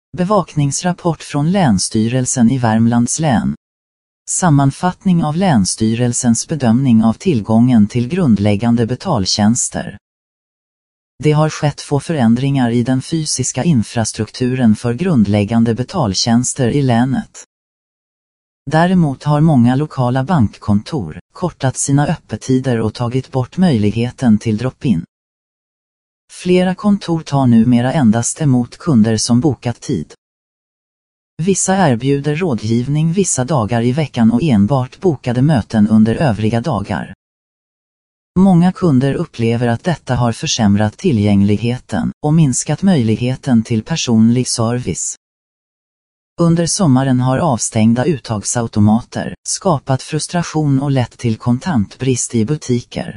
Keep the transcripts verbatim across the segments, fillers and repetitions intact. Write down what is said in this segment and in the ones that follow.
Bevakningsrapport från Länsstyrelsen i Värmlands län. Sammanfattning av Länsstyrelsens bedömning av tillgången till grundläggande betaltjänster. Det har skett få förändringar i den fysiska infrastrukturen för grundläggande betaltjänster i länet. Däremot har många lokala bankkontor kortat sina öppettider och tagit bort möjligheten till drop-in. Flera kontor tar numera endast emot kunder som bokat tid. Vissa erbjuder rådgivning vissa dagar i veckan och enbart bokade möten under övriga dagar. Många kunder upplever att detta har försämrat tillgängligheten och minskat möjligheten till personlig service. Under sommaren har avstängda uttagsautomater skapat frustration och lett till kontantbrist i butiker.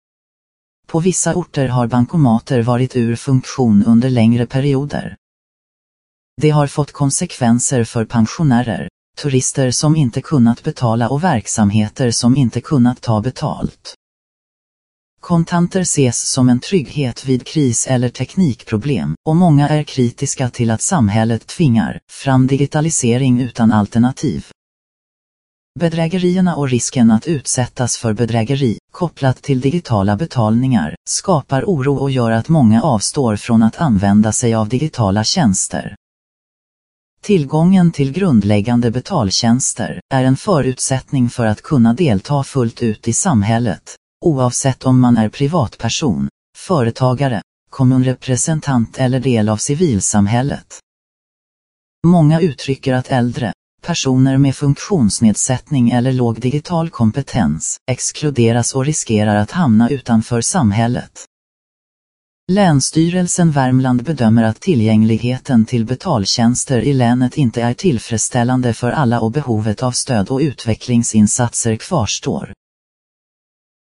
På vissa orter har bankomater varit ur funktion under längre perioder. Det har fått konsekvenser för pensionärer, turister som inte kunnat betala och verksamheter som inte kunnat ta betalt. Kontanter ses som en trygghet vid kris eller teknikproblem, och många är kritiska till att samhället tvingar fram digitalisering utan alternativ. Bedrägerierna och risken att utsättas för bedrägeri, kopplat till digitala betalningar, skapar oro och gör att många avstår från att använda sig av digitala tjänster. Tillgången till grundläggande betaltjänster är en förutsättning för att kunna delta fullt ut i samhället, oavsett om man är privatperson, företagare, kommunrepresentant eller del av civilsamhället. Många uttrycker att äldre, personer med funktionsnedsättning eller låg digital kompetens exkluderas och riskerar att hamna utanför samhället. Länsstyrelsen Värmland bedömer att tillgängligheten till betaltjänster i länet inte är tillfredsställande för alla och behovet av stöd och utvecklingsinsatser kvarstår.